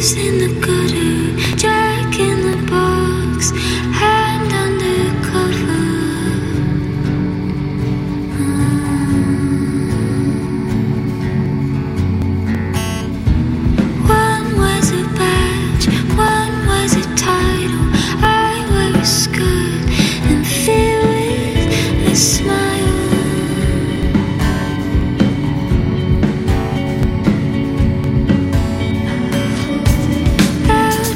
Out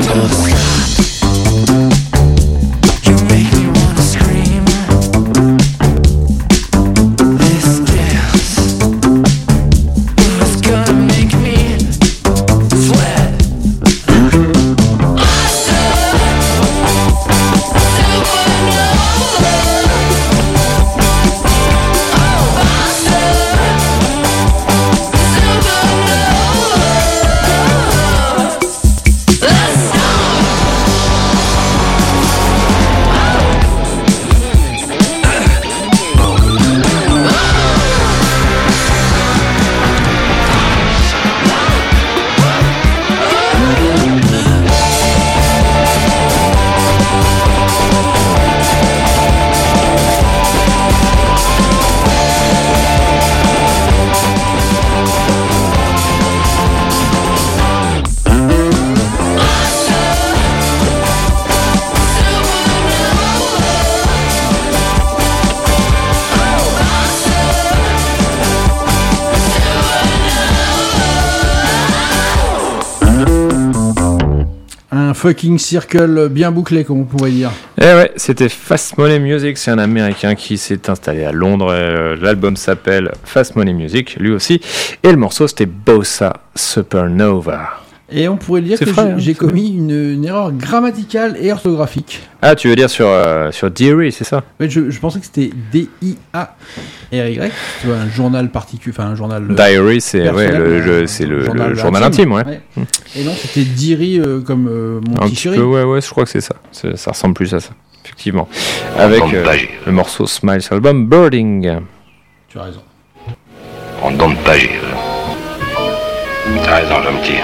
Fucking circle bien bouclé, comme on pourrait dire. Eh ouais, c'était Fast Money Music, c'est un Américain qui s'est installé à Londres. L'album s'appelle Fast Money Music, lui aussi. Et le morceau, c'était Bossa Supernova. Et on pourrait dire que j'ai commis une erreur grammaticale et orthographique. Ah, tu veux dire sur Diary, c'est ça? Oui, je pensais que c'était D-I-A-R-Y. Tu vois, un journal particulier, enfin un journal. Diary, c'est le journal intime, ouais. Et non, c'était Diary comme mon petit chéri. Ouais, je crois que c'est ça. Ça ressemble plus à ça, effectivement. Avec le morceau Smiles Album Birding. Tu as raison. On ne donne pas agir. T'as raison, jeune petit.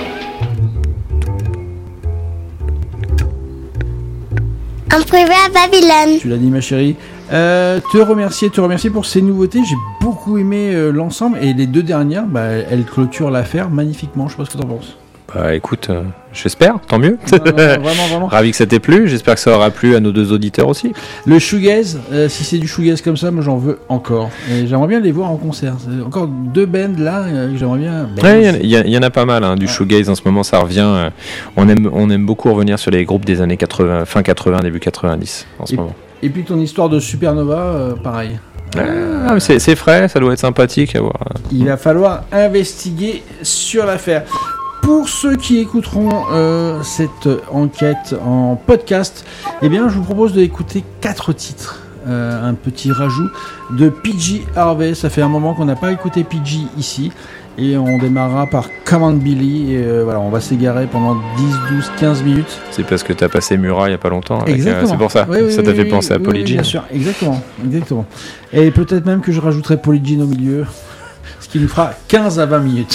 En privé à Babylone. Tu l'as dit, ma chérie. Te remercier pour ces nouveautés. J'ai beaucoup aimé l'ensemble et les deux dernières, elles clôturent l'affaire magnifiquement. Je sais pas ce que t'en penses. Bah écoute, j'espère, tant mieux. Non, vraiment. Ravi que ça t'ait plu, j'espère que ça aura plu à nos deux auditeurs aussi. Le shoegaze, si c'est du shoegaze comme ça, moi j'en veux encore. Et j'aimerais bien les voir en concert. C'est encore deux bands là que j'aimerais bien. Il y en a pas mal, du shoegaze en ce moment, ça revient. On aime beaucoup revenir sur les groupes des années 80, fin 80, début 90 en ce moment. Et puis ton histoire de Supernova, pareil. C'est frais, ça doit être sympathique à voir. Il va falloir investiguer sur l'affaire. Pour ceux qui écouteront cette enquête en podcast, eh bien, je vous propose d'écouter 4 titres. Un petit rajout de PG Harvey. Ça fait un moment qu'on n'a pas écouté PG ici. Et on démarrera par Come on Billy. Et voilà, on va s'égarer pendant 10, 12, 15 minutes. C'est parce que tu as passé Murat il n'y a pas longtemps. Exactement. C'est pour ça. Ça t'a fait penser à Polly Jean. Bien sûr, exactement. Et peut-être même que je rajouterai Polly Jean au milieu. Ce qui nous fera 15 à 20 minutes.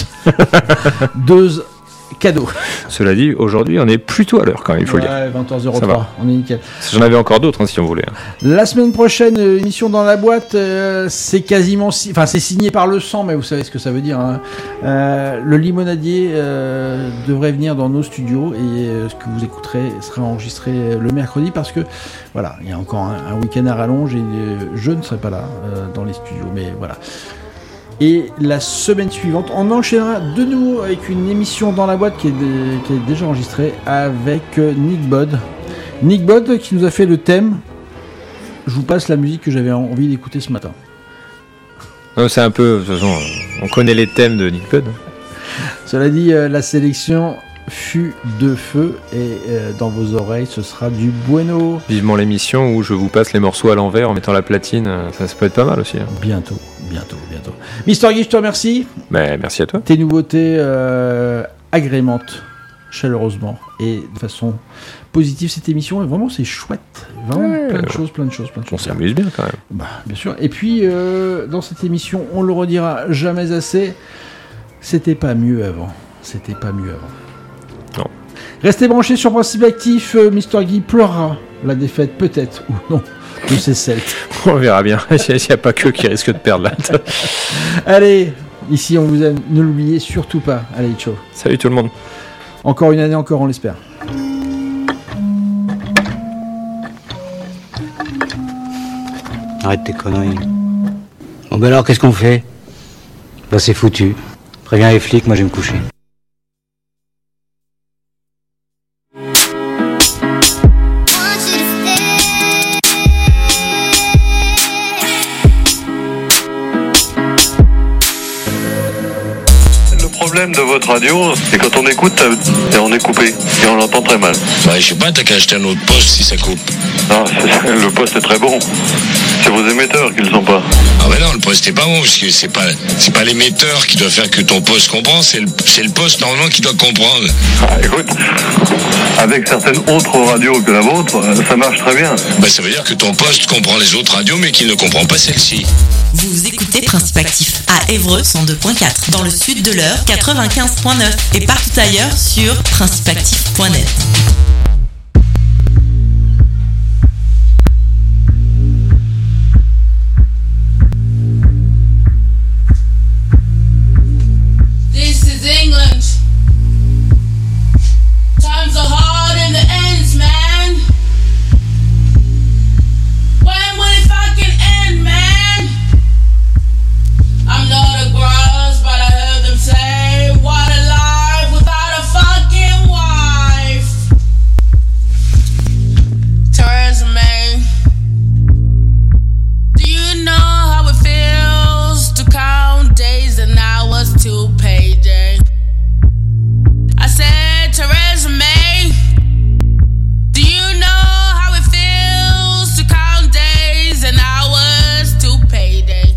2 cadeau. Cela dit, aujourd'hui, on est plutôt à l'heure quand même, il faut le dire. 20h03, on est nickel. J'en avais encore d'autres si on voulait. La semaine prochaine, émission dans la boîte, c'est quasiment... c'est signé par le sang, mais vous savez ce que ça veut dire. Le limonadier devrait venir dans nos studios et ce que vous écouterez sera enregistré le mercredi parce que, voilà, il y a encore un week-end à rallonge et je ne serai pas là dans les studios, mais voilà. Et la semaine suivante, on enchaînera de nouveau avec une émission dans la boîte qui est déjà enregistrée avec Nick Bod. Nick Bod qui nous a fait le thème. Je vous passe la musique que j'avais envie d'écouter ce matin. C'est un peu... De toute façon, on connaît les thèmes de Nick Bod. Cela dit, la sélection fut de feu et dans vos oreilles, ce sera du bueno. Vivement l'émission où je vous passe les morceaux à l'envers en mettant la platine. Ça peut être pas mal aussi. Bientôt. Mister Guy, je te remercie. Merci à toi. Tes nouveautés agrémentent chaleureusement et de façon positive cette émission. Et vraiment, c'est chouette. Vraiment, plein de choses. On s'amuse bien quand même. Bien sûr. Et puis, dans cette émission, on le redira jamais assez, c'était pas mieux avant. Non. Restez branchés sur Principe Actif. Mister Guy pleurera la défaite, peut-être, ou non, de ces Celtes. On verra bien. Il n'y a pas que qui risque de perdre là. Allez, ici on vous aime. Ne l'oubliez surtout pas. Allez, ciao. Salut tout le monde. Encore une année, on l'espère. Arrête tes conneries. Bon alors, qu'est-ce qu'on fait? C'est foutu. Préviens les flics, moi je vais me coucher. problème de votre radio, c'est quand on écoute, et on est coupé, et on l'entend très mal. Ouais, je sais pas, t'as qu'à acheter un autre poste si ça coupe. Non, le poste est très bon. C'est vos émetteurs qui le sont pas. Ah ouais non, le poste est pas bon, parce que c'est pas l'émetteur qui doit faire que ton poste comprend, c'est le poste normalement qui doit comprendre. Ah, écoute, avec certaines autres radios que la vôtre, ça marche très bien. Bah ça veut dire que ton poste comprend les autres radios, mais qu'il ne comprend pas celle-ci. Vous écoutez Principe Actif à Évreux 102.4, dans le sud de l'Eure 95.9 et partout ailleurs sur principeactif.net. This is England. Times are hard and the ends, man. When will it fucking end, man? I'm not a gross, but I heard them say, what a life without a fucking wife. Theresa May, do you know how it feels to count days and hours to payday? I said, Theresa May, do you know how it feels to count days and hours to payday?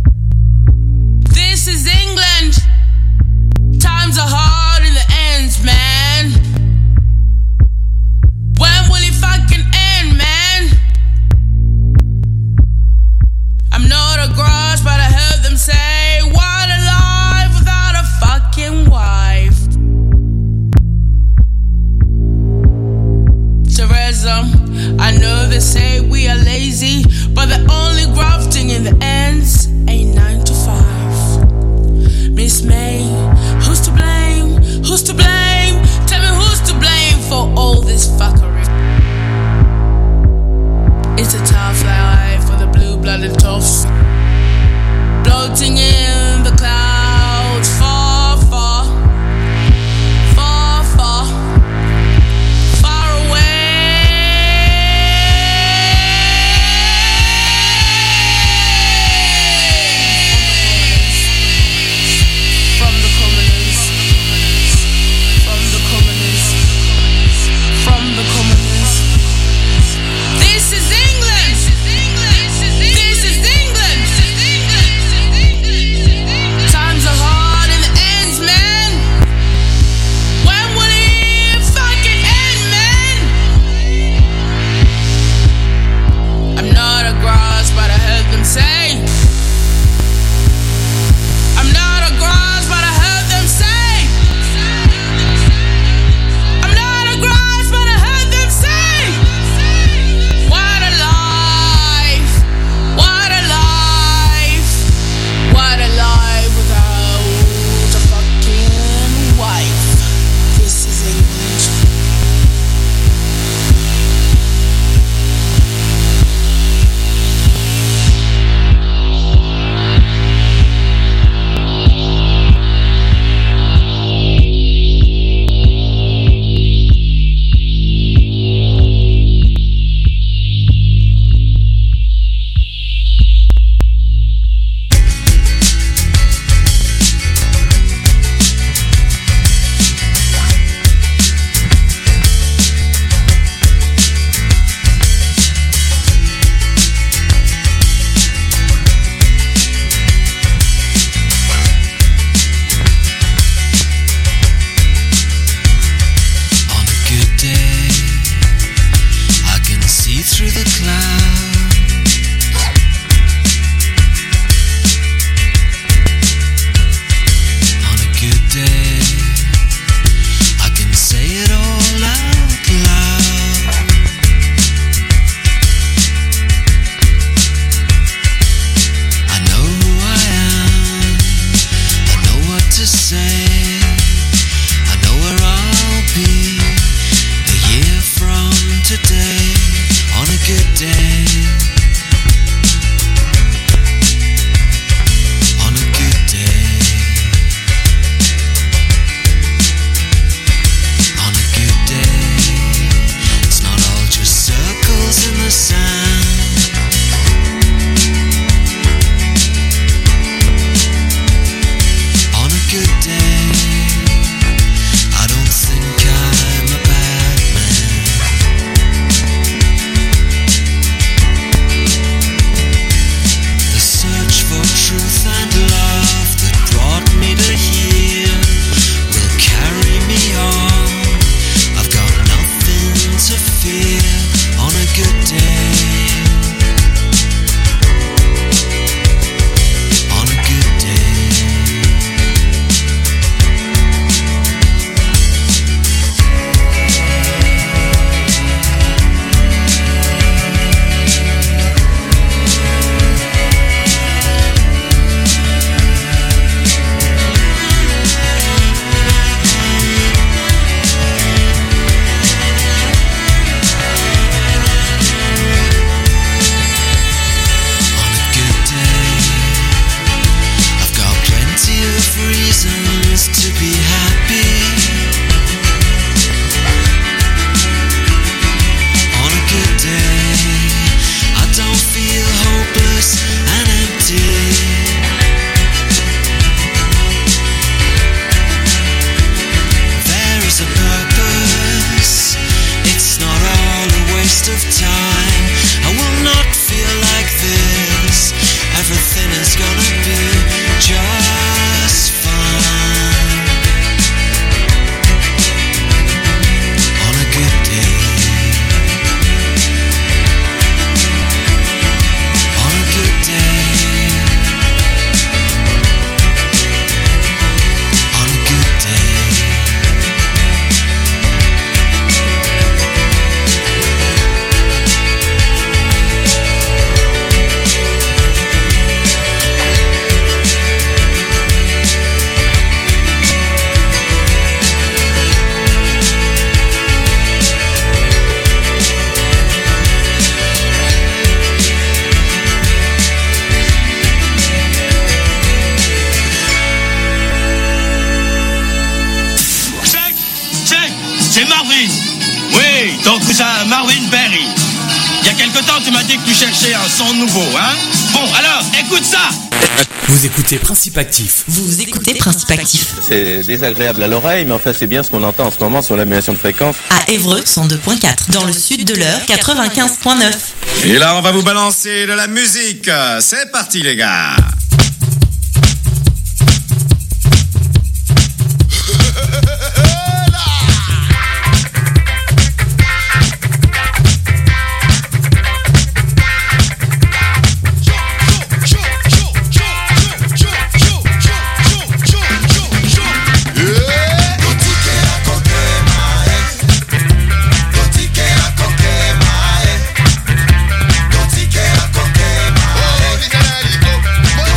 This is England. Times are hard in the ends, man. When will it fucking end, man? I'm not a gross, but I heard them say, what a life without a fucking wife. Theresa, I know they say we are lazy, but the only grafting in the ends ain't 9 to 5. Miss May, who's to blame? Who's to blame? Tell me who's to blame for all this fuckery. It's a tough life for the blue-blooded toffs, floating in the clouds, far, far, far, far, far away. From the commoners, from the commoners, from the commoners. interfere on a good day. On a good day. Reasons to be happy. On a good day, I don't feel hopeless and empty. There is a purpose, it's not all a waste of time. I will not feel like this, everything is gonna be just fine. On a good day. On a good day. On a good day. C'est Marvin. Oui, ton cousin Marvin Berry. Il y a quelque temps, tu m'as dit que tu cherchais un son nouveau, hein? Bon, alors, écoute ça. Vous écoutez Principe Actif. Vous écoutez Principe Actif. C'est désagréable à l'oreille, mais enfin, c'est bien ce qu'on entend en ce moment sur l'annulation de fréquence. À Évreux, 102.4. Dans le sud de l'heure, 95.9. Et là, on va vous balancer de la musique. C'est parti, les gars. Oh,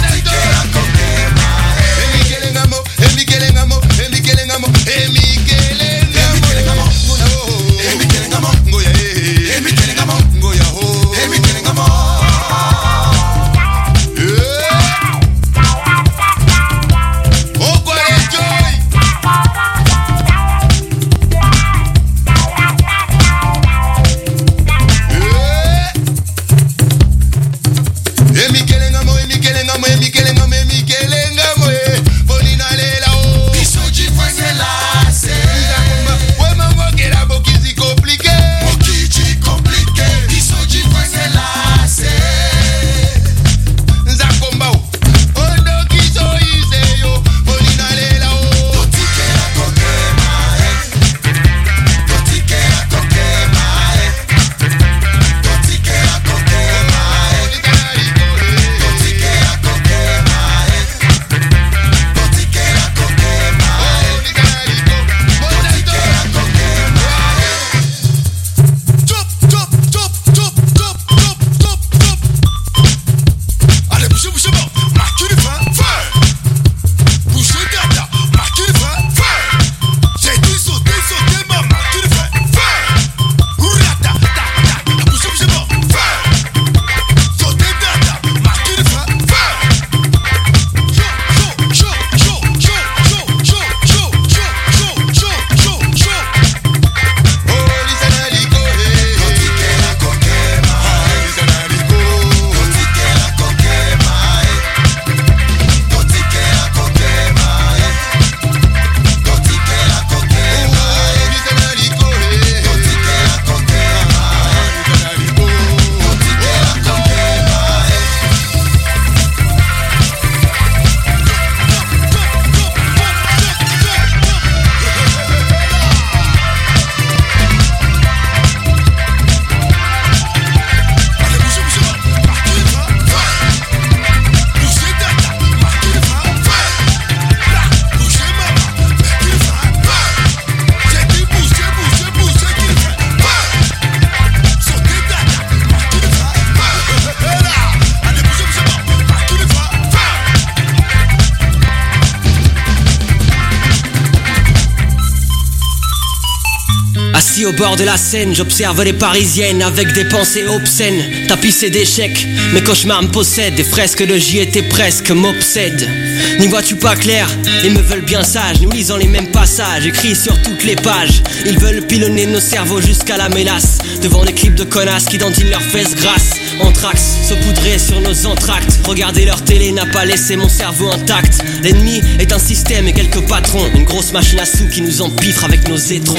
Assis au bord de la Seine, j'observe les Parisiennes avec des pensées obscènes. Tapissées d'échecs, mes cauchemars me possèdent. Des fresques de JT presque m'obsèdent. N'y vois-tu pas clair? Ils me veulent bien sages, nous lisons les mêmes passages, écrits sur toutes les pages. Ils veulent pilonner nos cerveaux jusqu'à la mélasse. Devant des clips de connasses qui dentinent leurs fesses grasses. Anthrax, saupoudrés sur nos entractes. Regarder leur télé n'a pas laissé mon cerveau intact. L'ennemi est un système et quelques patrons. Une grosse machine à sous qui nous empiffre avec nos étrons.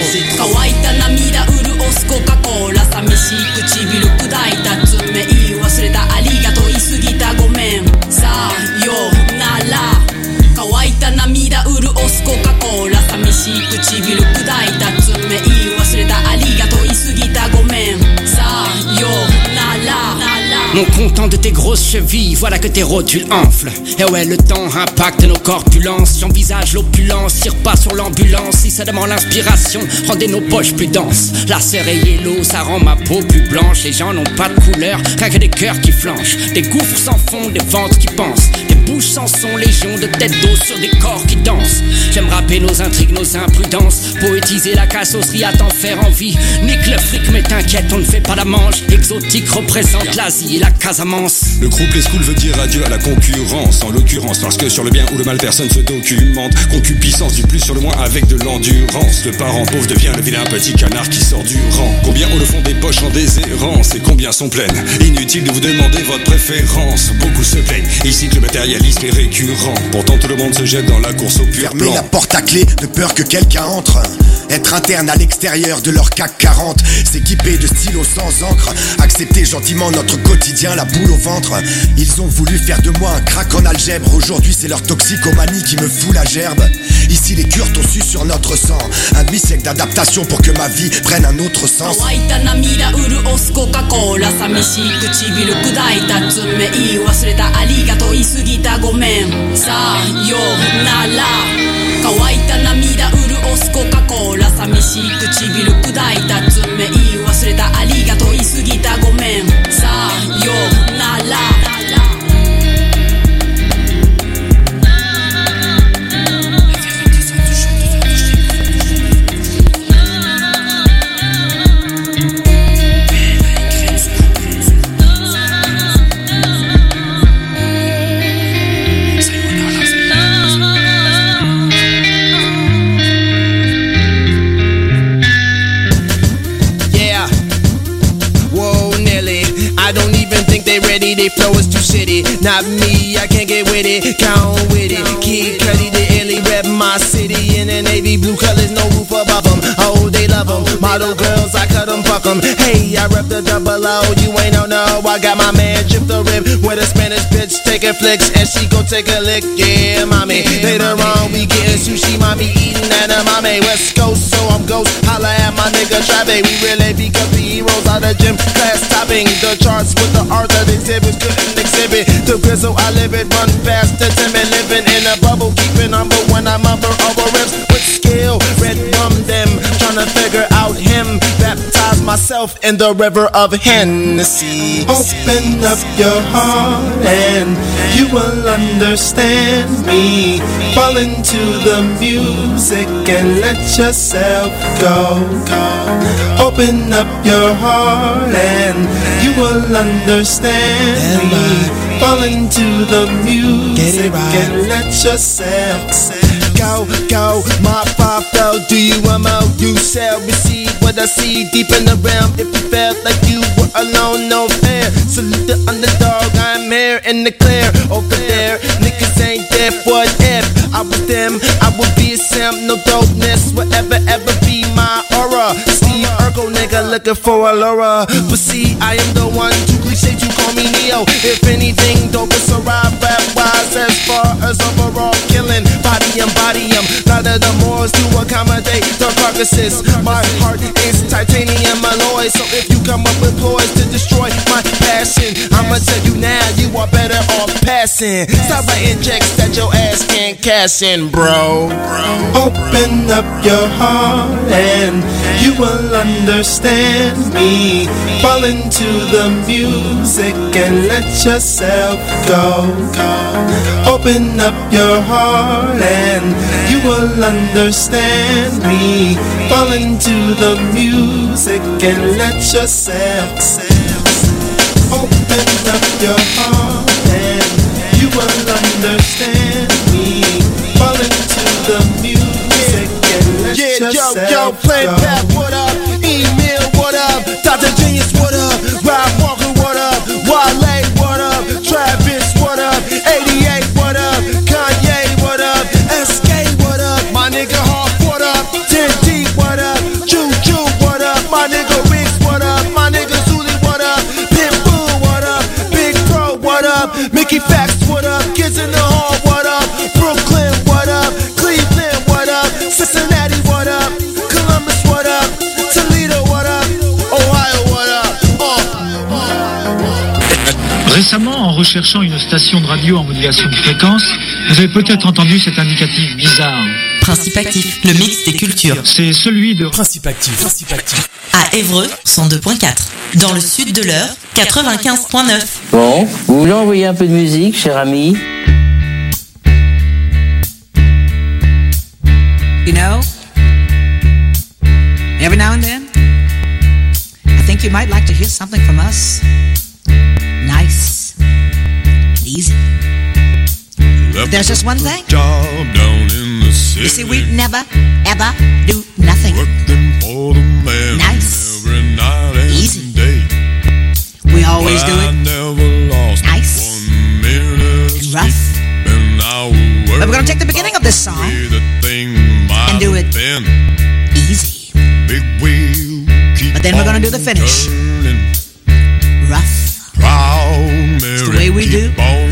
Non content de tes grosses chevilles, voilà que tes rotules enflent. Et ouais, le temps impacte nos corpulences. J'envisage l'opulence, tire pas sur l'ambulance. Si ça demande l'inspiration, rendez nos poches plus denses. La serre et yellow, ça rend ma peau plus blanche. Les gens n'ont pas de couleur, rien que des cœurs qui flanchent. Des gouffres sans fond, des ventres qui pensent. Des bouches sans son, légion de têtes d'eau sur des corps qui dansent. J'aime rapper nos intrigues, nos imprudences. Poétiser la cassosserie à t'en faire envie. Nique le fric, mais t'inquiète, on ne fait pas la manche. Exotique représente l'Asie et la Casamance. Le groupe Les Schools veut dire adieu à la concurrence. En l'occurrence, parce que sur le bien ou le mal, personne se documente. Concupiscence du plus sur le moins avec de l'endurance. Le parent pauvre devient le vilain petit canard qui sort du rang. Combien ont le fond des poches en déshérence et combien sont pleines? Inutile de vous demander votre préférence. Beaucoup se plaignent ici que le matérialisme est récurrent. Pourtant tout le monde se jette dans la course au pur Fermer blanc. la porte à clé de peur que quelqu'un entre. Être interne à l'extérieur de leur CAC 40. S'équiper de stylos sans encre. Accepter gentiment notre quotidien, la boule au ventre. Ils ont voulu faire de moi un crack en algèbre. Aujourd'hui c'est leur toxicomanie qui me fout la gerbe. Ici les Kurdes ont su sur notre sang. Un demi-siècle d'adaptation pour que ma vie prenne un autre sens. They flow is too shitty. Not me, I can't get with it. Count with it. Kid Cudi, the illy rep my city. In the navy blue colors, no roof above them. Oh, they love them. Model girls, I cut them, fuck them. Hey, I rep the double O. You ain't no. I got my man Chip the Rip with a Spanish bitch taking flicks. And she gon' take a lick. Yeah, mommy. Later on, we getting sushi. Mommy eating edamame. West Coast, so I'm ghost. Holla at my nigga Travis. We really become the heroes out of gym class topping the charts with the art that exhibits couldn't exhibit. The grizzle I live it, run faster, timid, living in a bubble, keeping number one. I mumble over rims with skill, red rum them, trying to figure out him. Baptize myself in the river of Hennessy. Open up your heart and you will understand me. Fall into the music and let yourself go. Open up your heart and you will understand me. Fall into the music and let yourself go, my pop flow. Do you you shall receive what I see deep in the realm. If you felt like you were alone, no fair. Salute the underdog, I'm here in the clear. Over there, niggas ain't there for if I was them, I would be a Sam. No dopeness will ever be my aura. Steve Urkel, nigga, looking for a Laura. But see, I am the one, too cliche to call me Neo. If anything, dope is a rap wise. As far as overall killing, body em. Not of the morals to accommodate the carcasses. My heart is titanium alloy. So if you come up with ploys to destroy my past passion. I'ma tell you now, you are better off passing. Stop writing checks that your ass can't cash in, bro. Open up your heart and you will understand me. Fall into the music and let yourself go. Open up your heart and you will understand me. Fall into the music and let yourself. Open up your heart and you will understand me. Fall into the music and let yourself yo, Plain Pat, what up? Email, what up? Dr. Genius, what up? Rob Walker, what up? Wale, what up? Travis, what up? 88, what up? Kanye, what up? SK, what up? My nigga Hawk, what up? 10D, what up? Juju, what up? My nigga Riggs, what up? My nigga Zuli, what up? Pitbull, what up? Big Bro, what up? Mickey Fax, what up? Kids in the Hall, what up? Brooklyn, what up? Cleveland, what up? Cincinnati, what up? Columbus, what up? Toledo, what up? Ohio, what up? Récemment, en recherchant une station de radio en modulation de fréquence, vous avez peut-être entendu cet indicatif bizarre. Principe Actif, le mix des cultures. C'est celui de Principe Actif. À Évreux, 102.4. Dans le sud de l'Eure, 95.9. Bon, vous voulez envoyer un peu de musique, cher ami? You know, every now and then, I think you might like to hear something from us. Nice, easy. But there's just one thing. You see, we never, ever do nothing. Nice, easy. We always do it nice and rough. But we're going to take the beginning of this song and do it easy. But then we're going to do the finish rough. It's the way we do